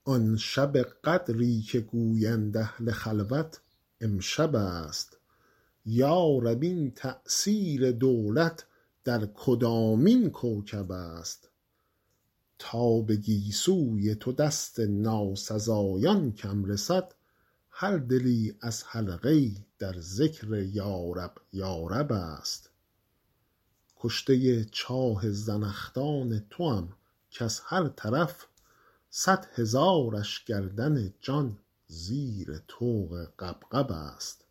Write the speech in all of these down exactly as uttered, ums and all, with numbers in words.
آن شب قدری که گویند اهل خلوت امشب است. یارب این تأثیر دولت در کدامین کوکب است. تا به گیسوی تو دست ناسزایان کم رسد، هر دلی از حلقه در ذکر یارب یارب است. کشته چاه زنخدان توام کز هر طرف، صد هزارش گردن جان زیر طوق غبغب است.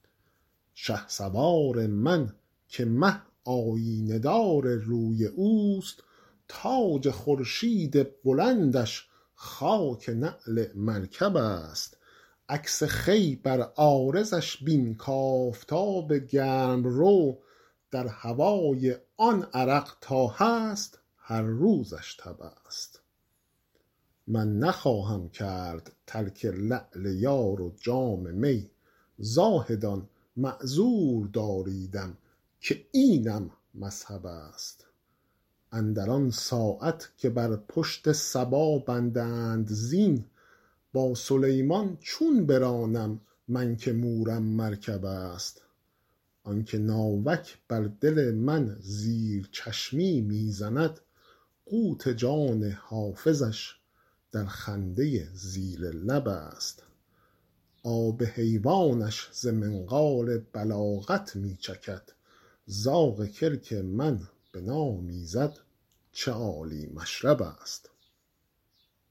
شهسوار من که مه آیینه دار روی اوست، تاج خورشید بلندش خاک نعل مرکب است. عکس خوی بر عارضش بین کآفتاب گرم رو، در هوای آن عرق تا هست هر روزش تب است. من نخواهم کرد ترک لعل یار و جام می، زاهدان معذور داریدم که اینم مذهب است. اندر آن ساعت که بر پشت صبا بندند زین، با سلیمان چون برانم من که مورم مرکب است. آنکه ناوک بر دل من زیر چشمی میزند، قوت جان حافظش در خنده زیر لب است. آب حیوانش ز منقار بلاغت می چکد، زاغ کلک من به نام ایزد چه عالی مشرب است.